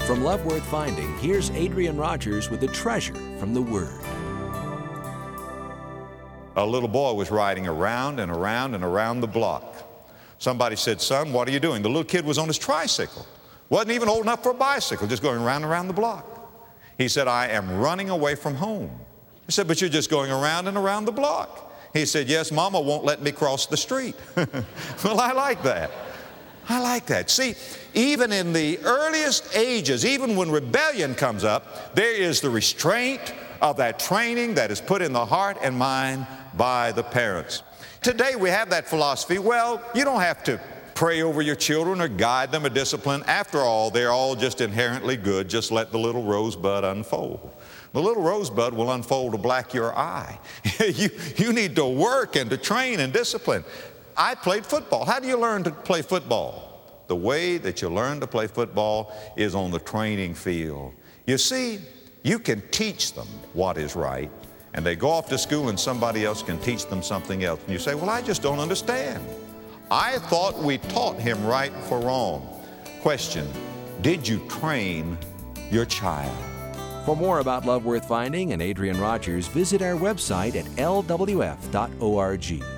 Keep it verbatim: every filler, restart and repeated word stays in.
From Love Worth Finding, here's Adrian Rogers with a treasure from the Word. A little boy was riding around and around and around the block. Somebody said, "Son, what are you doing?" The little kid was on his tricycle. Wasn't even old enough for a bicycle, just going around and around the block. He said, "I am running away from home." He said, "But you're just going around and around the block." He said, "Yes, Mama won't let me cross the street." Well, I like that. I like that. See, even in the earliest ages, even when rebellion comes up, there is the restraint of that training that is put in the heart and mind by the parents. Today we have that philosophy, well, you don't have to pray over your children or guide them or discipline. After all, they're all just inherently good. Just let the little rosebud unfold. The little rosebud will unfold to black your eye. you, you need to work and to train and discipline. I played football. How do you learn to play football? The way that you learn to play football is on the training field. You see, you can teach them what is right, and they go off to school and somebody else can teach them something else. And you say, "Well, I just don't understand. I thought we taught him right for wrong." Question, did you train your child? For more about Love Worth Finding and Adrian Rogers, visit our website at L W F dot org.